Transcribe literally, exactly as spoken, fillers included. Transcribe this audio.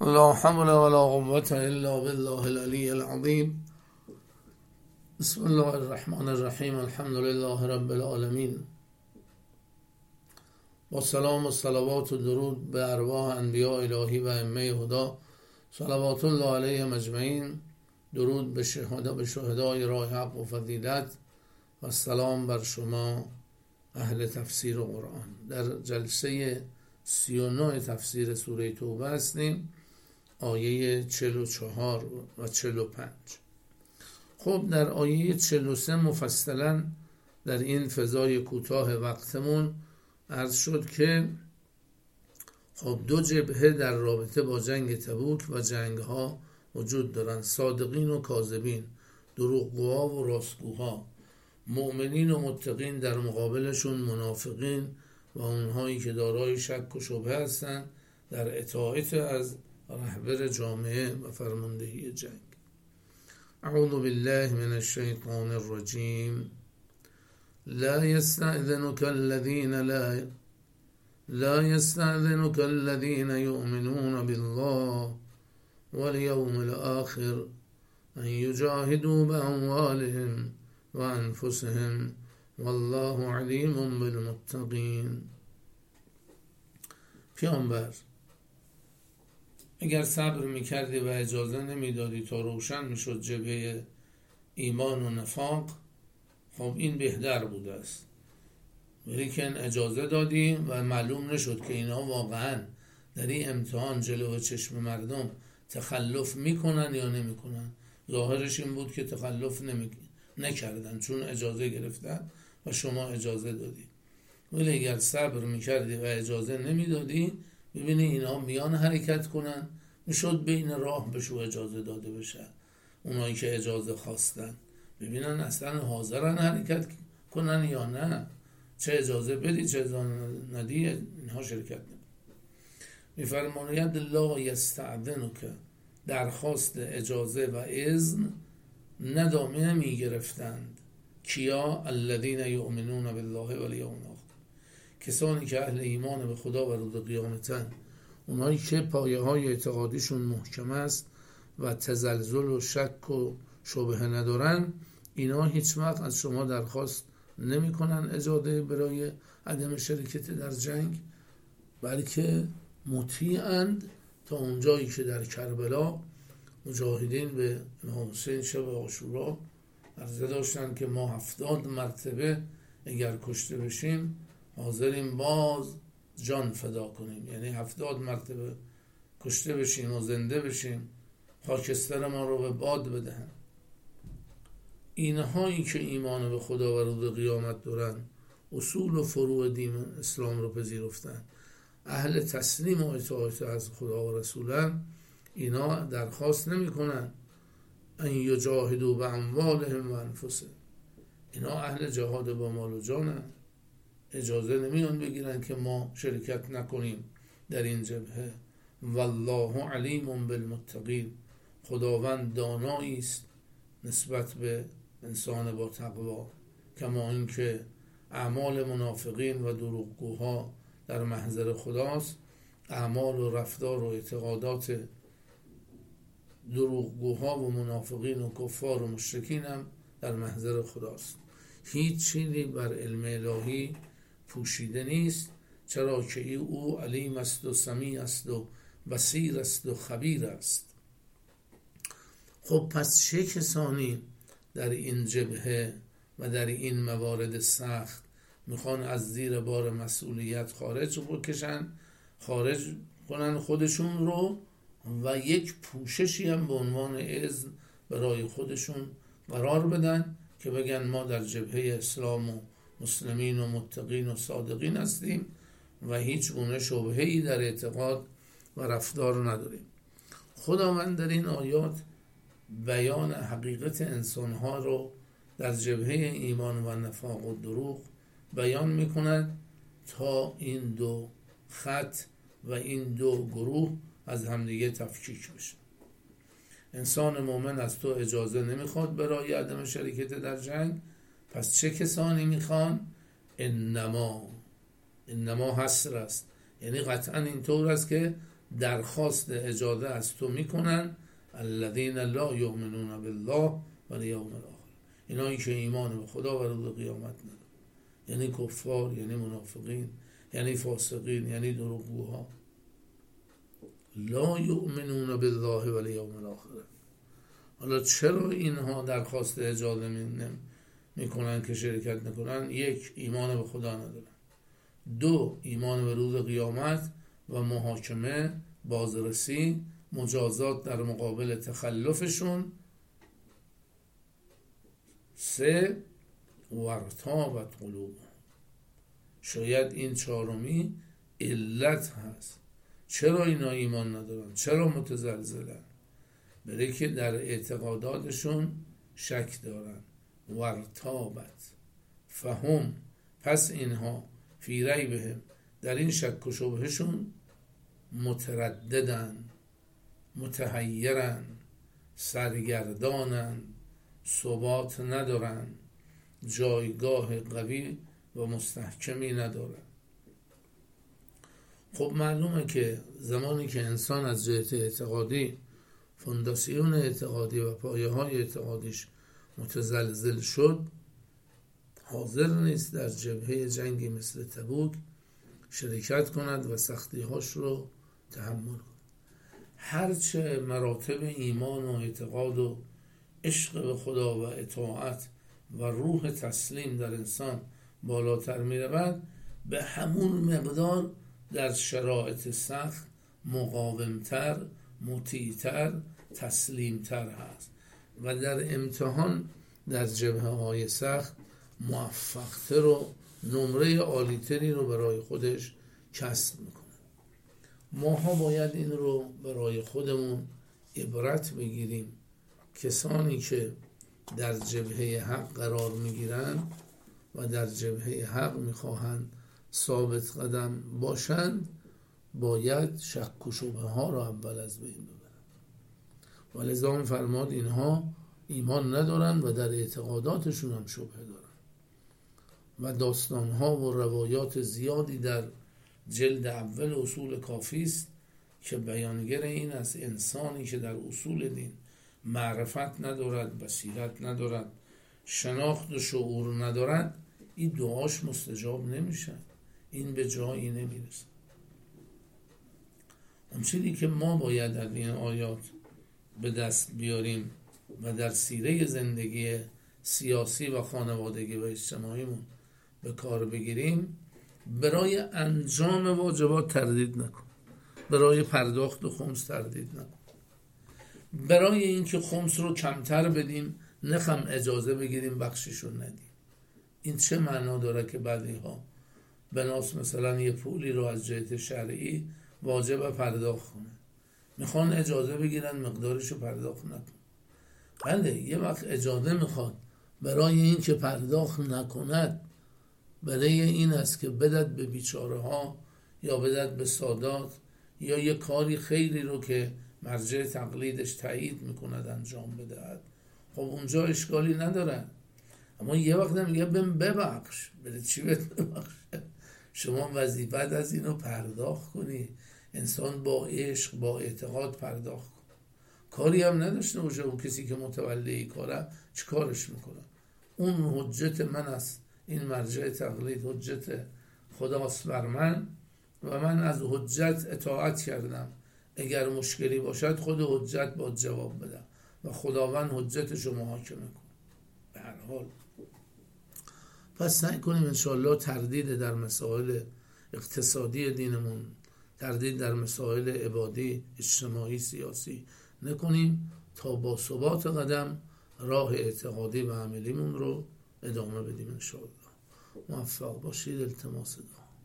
لا حول ولا قوة الا بالله العلی العظیم. بسم الله الرحمن الرحیم. الحمد لله رب العالمین. با سلام و صلوات و درود به ارواح انبیاء الهی و ائمه هدی صلوات الله علیهم اجمعین. درود به شهدا به شهدای راه حق و فضیلت و سلام بر شما اهل تفسیر و قرآن. در جلسه سی و نه تفسیر سوره توبه هستیم، آیه چهل و چهار و چهل و پنج. خب در آیه چهل و سه مفصلا در این فضای کوتاه وقتمون عرض شد که خب دو جبهه در رابطه با جنگ تبوک و جنگ ها وجود دارن: صادقین و کاذبین، دروغگوها و راستگوها، مؤمنین و متقین، در مقابلشون منافقین و اونهایی که دارای شک و شبهه هستند در اطاعت از رهبر جامعه و فرماندهی جنگ. اعوذ بالله من الشیطان الرجیم. لا يستأذنك الذين لا لا يستأذنك الذين يؤمنون بالله واليوم الآخر أن يجاهدوا بأموالهم وأنفسهم والله علیم بالمتقین. پیامبر اگر صبر میکردی و اجازه نمیدادی تا روشن میشد جبهه ایمان و نفاق، خب این بهتر بوده است. ولیکن اجازه دادی و معلوم نشد که اینا واقعا در این امتحان جلو چشم مردم تخلف میکنن یا نمیکنن. ظاهرش این بود که تخلف نمی... نکردن چون اجازه گرفتن و شما اجازه دادی. ولی اگر صبر میکردی و اجازه نمیدادی، ببینی اینا میان حرکت کنن، میشد بین راه بشو اجازه داده بشه. اونایی که اجازه خواستن ببینن اصلا حاضرن حرکت کنن یا نه، چه اجازه بدی چه اجازه ندی اینها شرکت نمی. میفرماید لا یستأذنک، درخواست اجازه و اذن ندامه میگرفتند. کیا؟ الذین یؤمنون بالله والیوم الاخر، کسانی که اهل ایمان به خدا و روز قیامتن، اونایی که پایه های اعتقادیشون محکم است و تزلزل و شک و شبهه ندارن. اینا هیچ وقت از شما درخواست نمی کنن اجازه برای عدم شرکت در جنگ، بلکه مطیعند تا اونجایی که در کربلا مجاهدین به امام حسین شب عاشورا عرضه داشتن که ما هفتاد مرتبه اگر کشته بشیم حاضریم باز جان فدا کنیم، یعنی هفتاد مرتبه کشته بشیم و زنده بشیم، خاکستر ما رو به باد بدهن. اینهایی که ایمان به خدا و روز قیامت دارن، اصول و فروع دین اسلام رو پذیرفتن، اهل تسلیم و اطاعت از خدا و رسولن، اینا درخواست نمی کنن ان یجاهدوا باموالهم و انفسهم. اینا اهل جهاد با مال و جانن، اجازه نمیان بگیرن که ما شرکت نکنیم در این جبهه. والله علیم بالمتقین، خداوند دانایی است نسبت به انسان با تقوا. کما اینکه اعمال منافقین و دروغگوها در محضر خداست، اعمال و رفتار و اعتقادات دروغگوها و منافقین و کفار و مشرکین هم در محضر خداست. هیچ چیزی بر علم الهی پوشیده نیست، چرا که او علیم است و سمیع است و بصیر است و خبیر است. خب پس چه کسانی در این جبهه و در این موارد سخت میخوان از زیر بار مسئولیت خارج بکشن، خارج کنن خودشون رو و یک پوششی هم به عنوان اذن برای خودشون قرار بدن که بگن ما در جبهه اسلام و مسلمین و متقین و صادقین هستیم و هیچ گونه شبهه‌ای در اعتقاد و رفتار نداریم. خداوند در این آیات بیان حقیقت انسانها رو در جبهه ایمان و نفاق و دروغ بیان میکند تا این دو خط و این دو گروه از همدیگه تفکیک بشه. انسان مومن از تو اجازه نمیخواد برای عدم شرکت در جنگ، پس چه کسانی میخوان؟ انما انما حصر است، یعنی قطعا اینطور است که درخواست اجازه از تو میکنن الذین لا یؤمنون بالله والیوم الاخر، اینایی که ایمان به خدا و روز قیامت ندارن، یعنی کفار، یعنی منافقین، یعنی فاسقین، یعنی دروغگوها. لا یؤمنون بالله والیوم الاخر. حالا چرا اینها درخواست اجازه میکنن که شرکت نکنن؟ یک، ایمان به خدا ندارن. دو، ایمان به روز قیامت و محاکمه، بازرسی، مجازات در مقابل تخلفشون. سه، وارتابت قلوب. شاید این چهارمی علت هست چرا اینا ایمان ندارن، چرا متزلزلن، برای که در اعتقاداتشون شک دارن. وارتابت فهم، پس اینها فی ریبهم، در این شک و شبهشون مترددن، متحیرن، سرگردانن، ثبات ندارن، جایگاه قوی و مستحکمی ندارن. خب معلومه که زمانی که انسان از جهت اعتقادی، فونداسیون اعتقادی و پایه های اعتقادیش متزلزل شد، حاضر نیست در جبهه جنگی مثل تبوک شرکت کند و سختی هاش رو تحمل کند. هرچه مراتب ایمان و اعتقاد و عشق به خدا و اطاعت و روح تسلیم در انسان بالاتر می رود، به همون مقدار در شرایط سخت مقاومتر، مطیعتر، تسلیمتر هست و در امتحان در جبهه های سخت موفقتر و نمره عالیتری رو برای خودش کسب میکنه. ماها باید این رو برای خودمون عبرت بگیریم. کسانی که در جبهه حق قرار میگیرن و در جبهه حق میخواهند ثابت قدم باشند، باید شک و شبهه ها را اول از بین ببرند. و لذا فرماد اینها ایمان ندارن و در اعتقاداتشون هم شبهه دارن. و داستان ها و روایات زیادی در جلد اول اصول کافی است که بیانگر این از انسانی که در اصول دین معرفت ندارد، بصیرت ندارد، شناخت و شعور ندارد، این دعاش مستجاب نمیشه، این به جایی نمیرسه. اون چیزی که ما باید در این آیات به دست بیاریم و در سیره زندگی سیاسی و خانوادگی و اجتماعیمون به کار بگیریم، برای انجام واجبات تردید نکن، برای پرداخت خمس تردید نکن، برای اینکه خمس رو کمتر بدیم نخم اجازه بگیریم بخششون ندیم. این چه معنا داره که بعضی ها بناس مثلا یه پولی رو از جهت شرعی واجب پرداخت کنه، میخوان اجازه بگیرن مقدارش رو پرداخت نکن. بله، یه وقت اجازه میخواد برای این که پرداخت نکند، برای این است که بدت به بیچاره ها یا بدت به سادات یا یه کاری خیری رو که مرجع تقلیدش تایید میکند انجام بدهد. خب اونجا اشکالی نداره. اما یه وقت میگه بهم ببخش، بده چی ببخش؟ شما وظیفت از اینو پرداخت کنی. انسان با عشق، با اعتقاد پرداخت کن. کاری هم نداشته باشه اون کسی که متولی کاره چی کارش میکنه. اون حجت من است، این مرجع تقلید حجت خداست بر من و من از حجت اطاعت کردم. اگر مشکلی باشد خود حجت باید جواب بده و خداوند حجتش رو محاکمه کن. به هر حال پس سعی کنیم انشاءالله تردید در مسائل اقتصادی دینمون، تردید در مسائل عبادی، اجتماعی، سیاسی نکنیم تا با ثبات قدم راه اعتقادی و عملیمون رو ادامه بدیم انشاءالله. موفق باشید. التماس دارم.